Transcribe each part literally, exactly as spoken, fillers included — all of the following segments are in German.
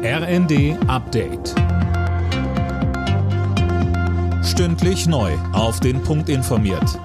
R N D Update. Stündlich neu auf den Punkt informiert.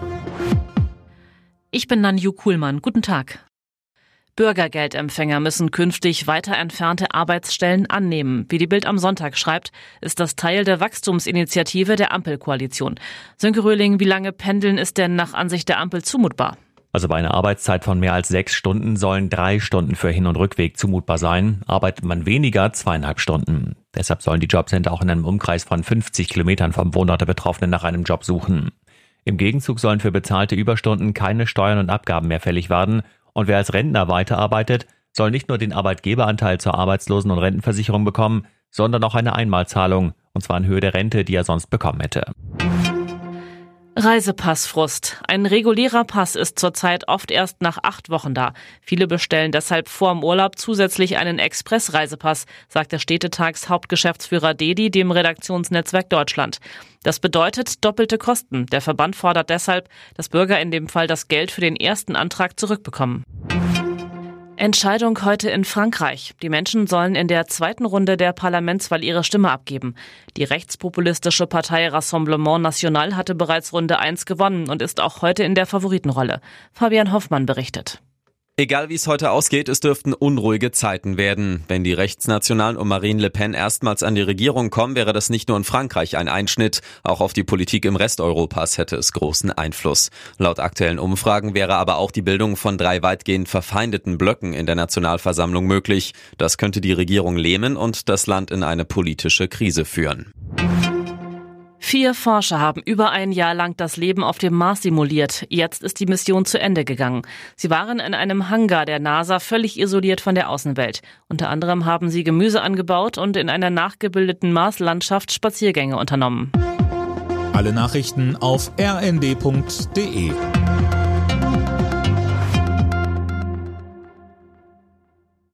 Ich bin Nanju Kuhlmann. Guten Tag. Bürgergeldempfänger müssen künftig weiter entfernte Arbeitsstellen annehmen. Wie die Bild am Sonntag schreibt, ist das Teil der Wachstumsinitiative der Ampelkoalition. Sönke Röhling, wie lange Pendeln ist denn nach Ansicht der Ampel zumutbar? Also bei einer Arbeitszeit von mehr als sechs Stunden sollen drei Stunden für Hin- und Rückweg zumutbar sein. Arbeitet man weniger, zweieinhalb Stunden. Deshalb sollen die Jobcenter auch in einem Umkreis von fünfzig Kilometern vom Wohnort der Betroffenen nach einem Job suchen. Im Gegenzug sollen für bezahlte Überstunden keine Steuern und Abgaben mehr fällig werden. Und wer als Rentner weiterarbeitet, soll nicht nur den Arbeitgeberanteil zur Arbeitslosen- und Rentenversicherung bekommen, sondern auch eine Einmalzahlung, und zwar in Höhe der Rente, die er sonst bekommen hätte. Reisepassfrust. Ein regulärer Pass ist zurzeit oft erst nach acht Wochen da. Viele bestellen deshalb vor dem Urlaub zusätzlich einen Express-Reisepass, sagt der Städtetags-Hauptgeschäftsführer Dedi dem Redaktionsnetzwerk Deutschland. Das bedeutet doppelte Kosten. Der Verband fordert deshalb, dass Bürger in dem Fall das Geld für den ersten Antrag zurückbekommen. Entscheidung heute in Frankreich. Die Menschen sollen in der zweiten Runde der Parlamentswahl ihre Stimme abgeben. Die rechtspopulistische Partei Rassemblement National hatte bereits Runde eins gewonnen und ist auch heute in der Favoritenrolle. Fabian Hoffmann berichtet. Egal wie es heute ausgeht, es dürften unruhige Zeiten werden. Wenn die Rechtsnationalen um Marine Le Pen erstmals an die Regierung kommen, wäre das nicht nur in Frankreich ein Einschnitt. Auch auf die Politik im Rest Europas hätte es großen Einfluss. Laut aktuellen Umfragen wäre aber auch die Bildung von drei weitgehend verfeindeten Blöcken in der Nationalversammlung möglich. Das könnte die Regierung lähmen und das Land in eine politische Krise führen. Vier Forscher haben über ein Jahr lang das Leben auf dem Mars simuliert. Jetzt ist die Mission zu Ende gegangen. Sie waren in einem Hangar der NASA völlig isoliert von der Außenwelt. Unter anderem haben sie Gemüse angebaut und in einer nachgebildeten Marslandschaft Spaziergänge unternommen. Alle Nachrichten auf r n d punkt d e.